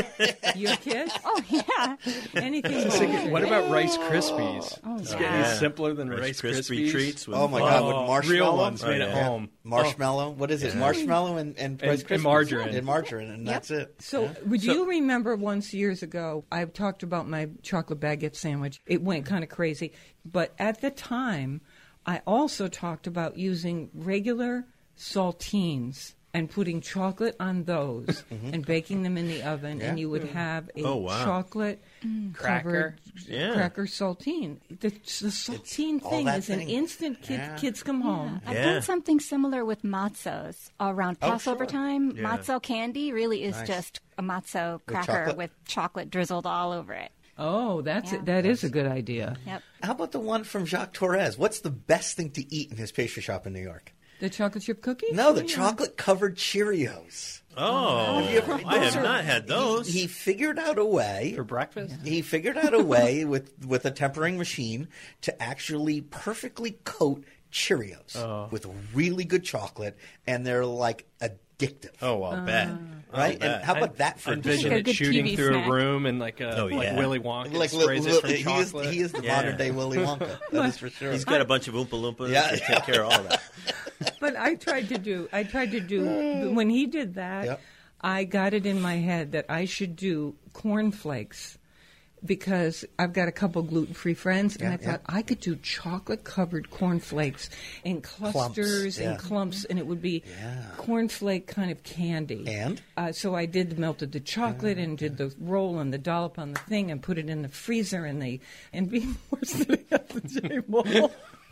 Your kids? Oh, yeah. Anything ball-shaped. What about Rice Krispies? Oh, it's getting simpler than Rice Krispies. treats. With God, with marshmallow. Real ones made at home. Marshmallow. What is it? Marshmallow and Rice Krispies. And margarine. And margarine, and that's it. So would you remember once years ago, I talked about my chocolate baguette sandwich. It went kind of crazy. But at the time, I also talked about using regular saltines and putting chocolate on those and baking them in the oven, and you would have a chocolate covered cracker saltine. The saltine thing is an instant. Kids come home. I've done something similar with matzos around Passover time. Matzo candy really is just a matzo cracker with chocolate drizzled all over it. Oh, that is a good idea. Yep. How about the one from Jacques Torres? What's the best thing to eat in his pastry shop in New York? The chocolate chip cookies? No, the chocolate-covered Cheerios. Oh, I have not had those. He figured out a way. For breakfast? He figured out a way with a tempering machine to actually perfectly coat Cheerios with really good chocolate, and they're like addictive. Oh, I'll bet. Right? And how about that for envision it shooting TV through snack. a room and like Willy Wonka like sprays it from chocolate. He is the modern day Willy Wonka. That is for sure. He's got a bunch of Oompa Loompas to take care of all that. But I tried to do when he did that, I got it in my head that I should do cornflakes because I've got a couple gluten-free friends, and I thought I could do chocolate-covered cornflakes in clusters and clumps, and it would be cornflake kind of candy. And? So I melted the chocolate and did the roll and the dollop on the thing and put it in the freezer, and before sitting at the table,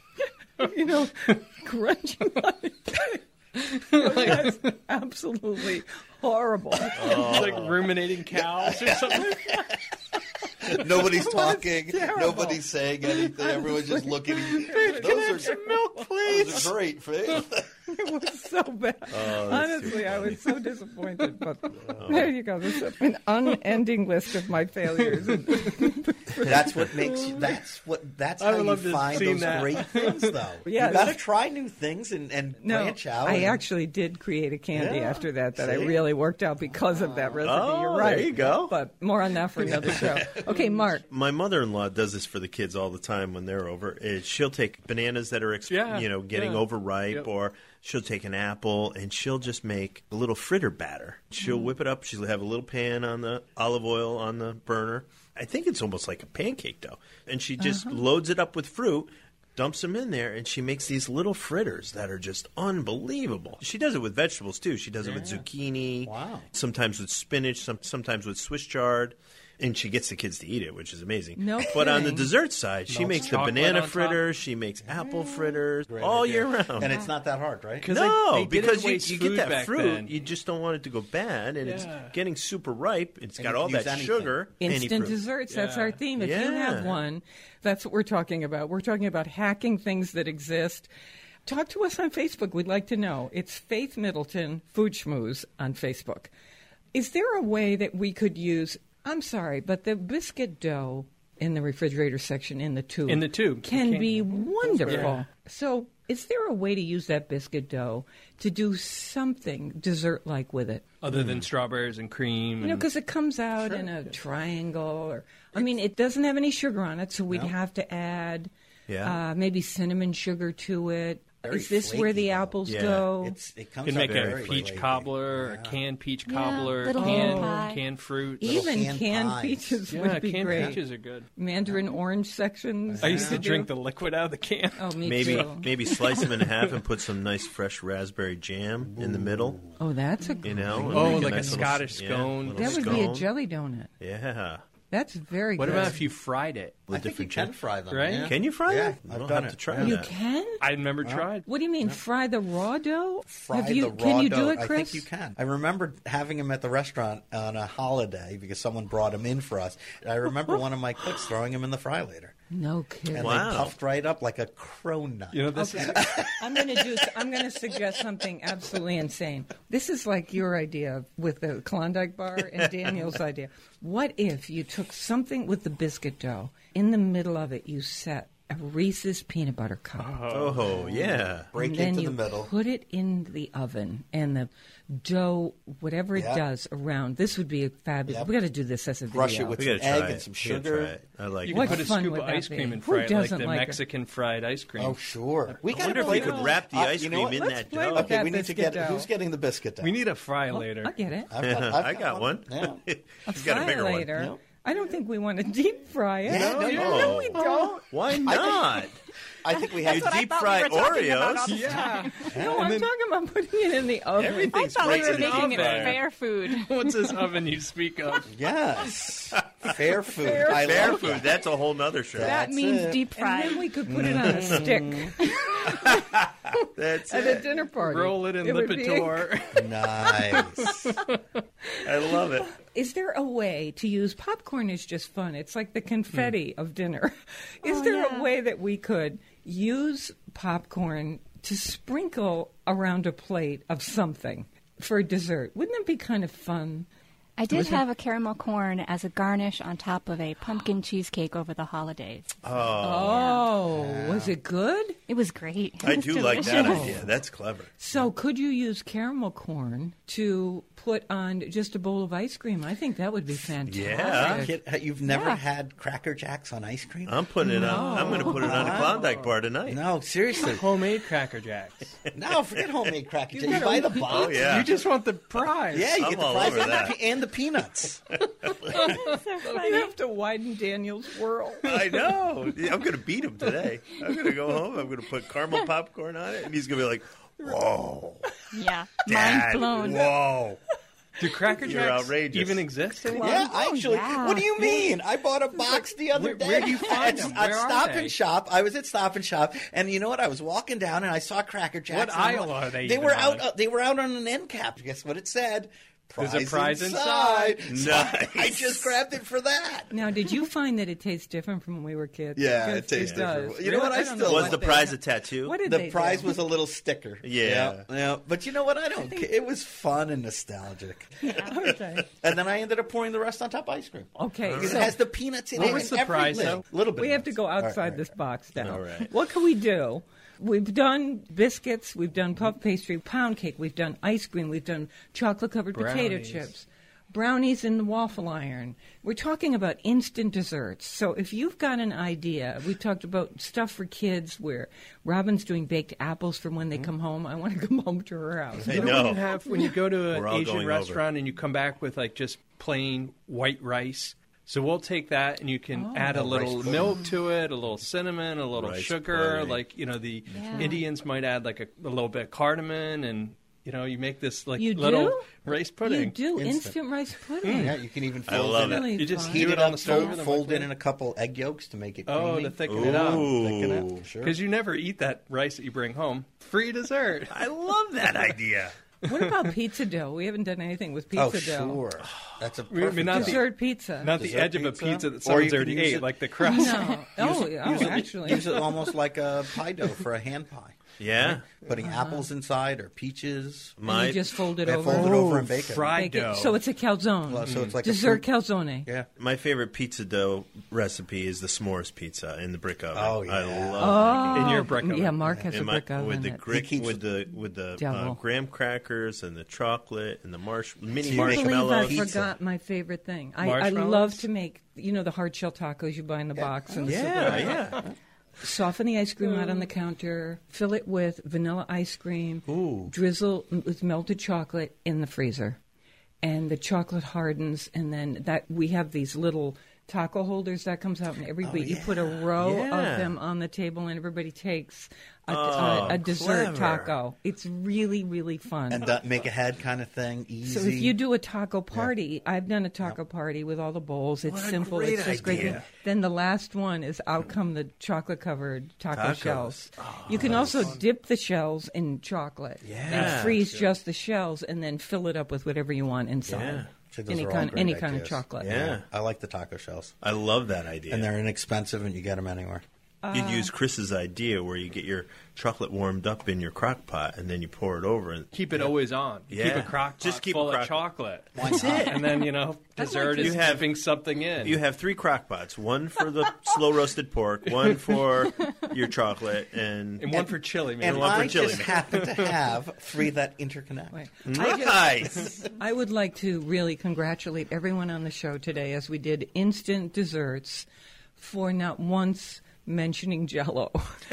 crunching on it. That's absolutely horrible. It's like ruminating cows or something. Nobody's talking. Nobody's saying anything. Everyone's just looking at you. Those are some milk, please. Those are great, Faith. It was so bad. Honestly, I was so disappointed. But there you go. There's an unending list of my failures. That's what makes you. That's how you find those great things, though. Yes. You got to try new things and branch out. I actually did create a candy after that I really worked out because of that recipe. You're right. There you go. But more on that for another show. Okay, Mark. My mother-in-law does this for the kids all the time when they're over. She'll take bananas that are getting overripe, or she'll take an apple and she'll just make a little fritter batter. She'll whip it up. She'll have a little pan on the olive oil on the burner. I think it's almost like a pancake dough. And she just loads it up with fruit, dumps them in there, and she makes these little fritters that are just unbelievable. She does it with vegetables, too. She does it with zucchini, sometimes with spinach, sometimes with Swiss chard. And she gets the kids to eat it, which is amazing. No But on the kidding. dessert side, she makes the banana fritters, she makes apple fritters all year round. And it's not that hard, right? No, because waste you get food that back fruit, then. you just don't want it to go bad, and it's getting super ripe. It's got all that sugar. Instant desserts, that's our theme. If you have one, that's what we're talking about. We're talking about hacking things that exist. Talk to us on Facebook. We'd like to know. It's Faith Middleton Food Schmooze on Facebook. Is there a way that we could use... I'm sorry, but the biscuit dough in the refrigerator section in the tube can be wonderful. Yeah. So is there a way to use that biscuit dough to do something dessert-like with it? Other than strawberries and cream? Because it comes out in a triangle. It doesn't have any sugar on it, so we'd have to add maybe cinnamon sugar to it. Is this flaky, where the though. apples go? It comes You can out make very a peach flaky. cobbler, a canned peach cobbler, little hand pie. canned fruit. Even canned pies. peaches would be canned great. peaches are good. Mandarin orange sections. I used to drink the liquid out of the can. Oh, me Maybe too. maybe slice them in half and put some nice fresh raspberry jam in the middle. Oh, that's a You know, Oh, and make like a nice little Scottish yeah, scone. little That would be a scone. jelly donut. Yeah. That's very What good. about if you fried it? I think you can fry them, Right? yeah. Can you fry Yeah, that? I've I'll done have it. to try You that. can? I never tried. What do you mean, fry the raw dough? Fry Have you, the raw can you dough. do it, Chris? I think you can. I remember having him at the restaurant on a holiday because someone brought him in for us. I remember one of my cooks throwing him in the fry later. No kidding. And Wow. they puffed right up like a cronut. This is I'm going to suggest something absolutely insane. This is like your idea with the Klondike bar and Daniel's idea. What if you took something with the biscuit dough, in the middle of it you set a Reese's peanut butter cup. Oh, yeah. Break and then into you the middle. put it in the oven, and the dough, whatever it does around, this would be a fabulous. Yep. We got to do this as a video. Brush it with We some gotta try egg it. and some We gotta sugar. try it. I like You it. What can put a fun scoop would of that ice be? cream and Who fry it like doesn't the like it? Mexican fried ice cream. Oh, sure. We I gotta wonder if play we could with- wrap the ice you know cream what? in Let's that play dough. with Okay, that we need to biscuit get dough. who's getting the biscuit dough. We need a fry later. I get it. I got one. Yeah. She's got a Fry bigger later. one. I don't think we want to deep fry it. Yeah, no. No, we don't. Why not? I think we have You deep fry Oreos. Yeah. No, I'm talking about putting it in the oven. Everything's I thought we right were in the making it oven. fair food. What's this oven you speak of? Yes. Fair food. Fair I Fair love food. that. That's a whole nother show. That means it. deep And then fried. we could put it on a stick That's at a it. dinner party. Roll it in would be- Lipitor. Nice. I love it. Is there a way to use popcorn? Is just fun. It's like the confetti of dinner. Is there a way that we could use popcorn to sprinkle around a plate of something for dessert? Wouldn't that be kind of fun? I did have a caramel corn as a garnish on top of a pumpkin cheesecake over the holidays. Oh, was it good? It was great. It I was do like that delicious. idea. That's clever. So could you use caramel corn to put on just a bowl of ice cream? I think that would be fantastic. Yeah. You've never Yeah. had Cracker Jacks on ice cream? I'm putting it on. I'm going to put it on a Klondike bar tonight. No, seriously. Homemade Cracker Jacks. No, forget homemade Cracker Jacks. You buy the box. Oh, yeah. You just want the prize. Yeah, you I'm get the all fries over and that. and the peanuts. You have to widen Daniel's world. I know. I'm going to beat him today. I'm going to go home. I'm going to put caramel popcorn on it, and he's going to be like, whoa. Yeah. Dad, Mind blown. Whoa. Do Cracker You're Jacks outrageous. even exist anymore? Yeah, actually. yeah. What do you mean? I bought a box the other day. Where do you find them? At Where are Stop they? and Shop. I was at Stop and Shop, and you know what? I was walking down, and I saw Cracker Jacks. What and I'm aisle like- are they They even were on? out. They were out on an end cap. Guess what it said? There's a prize inside. So Nice. I just grabbed it for that. Now, did you find that it tastes different from when we were kids? Yeah, Because it tastes does. different. You know what? I don't still know Was what the they- prize a tattoo? What did The they prize do? was a little sticker. Yeah. Yeah. But you know what? I don't care. It was fun and nostalgic. Okay. And then I ended up pouring the rest on top of ice cream. Okay, Because so- it has the peanuts in What it. was and the prize, everything. though? Little bit. We of have to go nuts. All right, outside all this right. box now. All right. What can we do? We've done biscuits, we've done puff pastry, pound cake, we've done ice cream, we've done chocolate-covered potato Brownies. chips, brownies in the waffle iron. We're talking about instant desserts. So if you've got an idea, we talked about stuff for kids where Robin's doing baked apples from when they come home. I want to come home to her house. I You know know. when you have when you go to We're an all Asian going restaurant and you come back with like just plain white rice. So we'll take that and you can add a little milk to it, a little cinnamon, a little Rice sugar. pudding. Like the Yeah. Indians might add like a little bit of cardamom, and you make this like You little do? rice pudding. You do instant rice pudding. Yeah, you can even I fold love it. it. Really You just fun. Heat do it it on up, the stove. fold, fold it in a couple egg yolks to make it Oh, creamy. to thicken it up. Thicken Ooh. it. Sure. Because you never eat that rice that you bring home. Free dessert. I love that idea. What about pizza dough? We haven't done anything with Oh, pizza dough. sure. That's a I mean, perfect not the- Dessert pizza. Not the Dessert edge of a pizza? pizza that Or you someone's can already use ate, it- like the crust. No. Actually. Use it almost like a pie dough for a hand pie. Yeah. Putting apples inside or peaches. And you just fold it Yeah, over. fold it over and bake it. fried Bake it. dough. So it's a calzone. Well, so it's like a Dessert fruit- calzone. Yeah. My favorite pizza dough recipe is the s'mores pizza in the brick oven. Oh, yeah. I love making In your brick oven. Yeah, Mark has it. a In my- brick oven. with the that- grit, keeps- with the Devil. graham crackers and the chocolate and the mini Do you make I believe I marshmallows. pizza? forgot my favorite thing. I Marshmallows? love to make, the hard shell tacos you buy in the box. And Yeah, yeah. Soften the ice cream out on the counter, fill it with vanilla ice cream, drizzle with melted chocolate in the freezer. And the chocolate hardens, and then that we have these little taco holders that comes out, and every week you put a row Yeah. of them on the table, and everybody takes Oh, a dessert clever. taco. It's really, really fun. And make ahead kind of thing. Easy. So if you do a taco party, I've done a taco party with all the bowls. It's What a simple. great It's just great. idea. Then the last one is out come the chocolate-covered taco Tacos. shells. You can also dip the shells in chocolate Yeah. and freeze just the shells, and then fill it up with whatever you want inside. Yeah. So those Any are all kind, great any kind of ideas. chocolate. Yeah. I like the taco shells. I love that idea. And they're inexpensive and you get them anywhere. You'd use Chris's idea where you get your chocolate warmed up in your crock pot and then you pour it over. And Keep it always on. Yeah. Keep a crock pot Just keep full a crock- of chocolate. That's it. And then, dessert is You have- dipping something in. you have 3 crock pots. One for the slow roasted pork, one for your chocolate, and one for chili, maybe. And one for I chili. just happen to have 3 that interconnect. Right. nice. I would like to really congratulate everyone on the show today as we did instant desserts for not once mentioning Jell-O.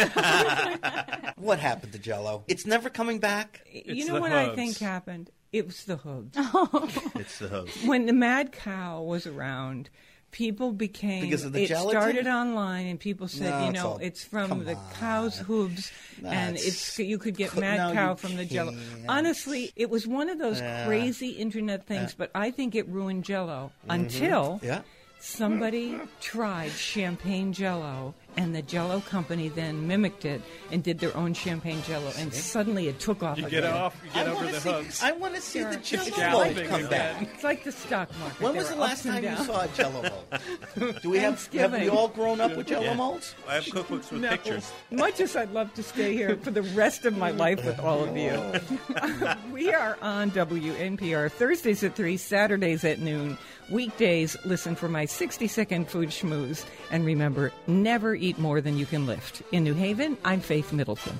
What happened to Jell-O? It's never coming back. You know the what I hooves. think happened? It was the hooves. It's the host. When the Mad Cow was around, People became Because of the it gelatin? started online, and people said, No, you it's know, all- it's from come the on. cow's hooves, and That's- you could get No, mad cow you from the Jell-O. can't. Honestly, it was one of those crazy internet things, but I think it ruined Jell-O until Yeah. somebody tried champagne Jell-O, and the Jell-O company then mimicked it and did their own champagne Jell-O, and suddenly it took off You again. get off, you get over the hooks. I want to see the Sure. Jello mold Galloping come back. again. It's like the stock market. When There was the are last ups and time you downs. saw a Jello mold? Do we have we Thanksgiving. all grown up with Jello Yeah. molds? I have cookbooks with No. pictures. Much as I'd love to stay here for the rest of my life with all of you. We are on WNPR Thursdays at 3, Saturdays at noon. Weekdays, listen for my 60-second food schmooze. And remember, never eat more than you can lift. In New Haven, I'm Faith Middleton.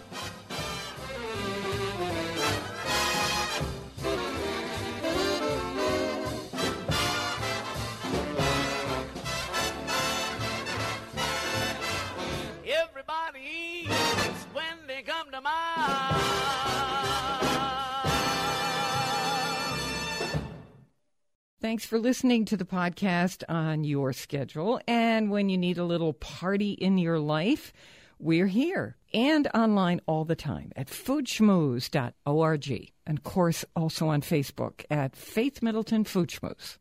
Everybody eats when they come to mind. Thanks for listening to the podcast on your schedule. And when you need a little party in your life, we're here and online all the time at foodschmooze.org. And of course, also on Facebook at Faith Middleton Food Schmooze.